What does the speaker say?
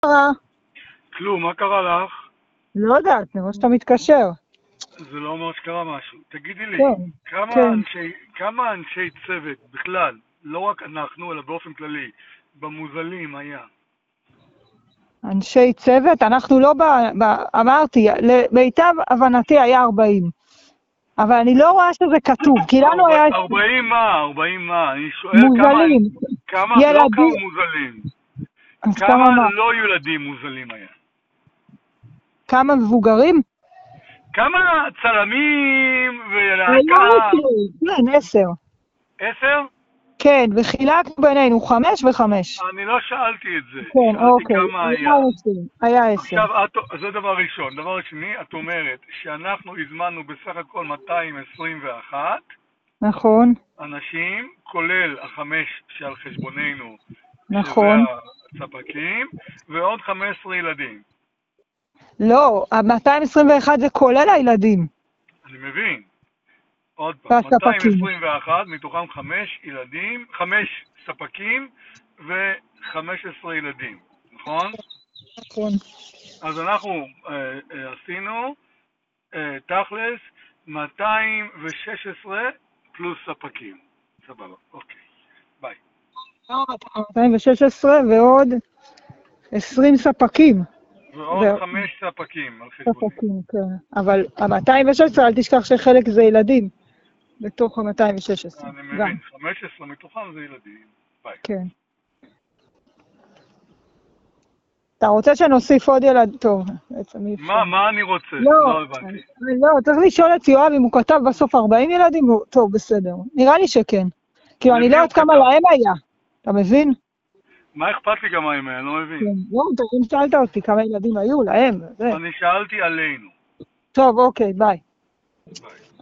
כלום, מה קרה לך? לא יודעת, זה מה שאתה מתקשר. זה לא אומר שקרה משהו. תגידי לי, כן, כן. כמה אנשי צוות בכלל, לא רק אנחנו, אלא באופן כללי, במוזלים היה? אנשי צוות, אנחנו לא אמרתי, למיטב הבנתי היה 40. אבל אני לא רואה שזה כתוב, כי לנו היה 40 מה? 40 מה? אני שואל מוזלים, לא כמה ילדים, מוזלים. אז כמה כמה מה? לא ילדים מוזלים היה? כמה מבוגרים? כמה צלמים היה ולהקה? 10, כן, 10. 10? כן, וחילקנו בינינו 5 ו5. אני לא שאלתי את זה, כן, שאלתי אוקיי, כמה היה. היה 10. עכשיו, זה דבר ראשון. דבר שני, את אומרת שאנחנו הזמנו בסך הכל 221 נכון, אנשים, כולל החמש שעל חשבוננו, שזה נכון. הספקים, ועוד 15 ילדים. לא, ה-221 זה כולל הילדים. אני מבין. עוד פעם, והספקים. 221, מתוכם 5 ספקים ו-15 ילדים, נכון? נכון. אז אנחנו עשינו תכלס 216 פלוס ספקים. סבבה, אוקיי. ביי. 216 ועוד 20 ספקים. ועוד 5 ספקים על חשבוני. ספקים, כן. אבל ה-216, אל תשכח שחלק זה ילדים. בתוך ה-216. אני מבין, 15 מתוכם זה ילדים. ביי. כן. אתה רוצה שנוסיף עוד ילד? טוב, בעצם אי אפשר. מה אני רוצה? לא הבנתי. לא, צריך לשאול את יואב אם הוא כתב בסוף 40 ילדים, טוב, בסדר. נראה לי שכן. כאילו, אני לא יודעת כמה להם היה. אתה מבין? מה אכפת לי גם מה הם היה? אני לא מבין. לא, אם שאלת אותי כמה ילדים היו להם. אני שאלתי עלינו. טוב, אוקיי, ביי. ביי.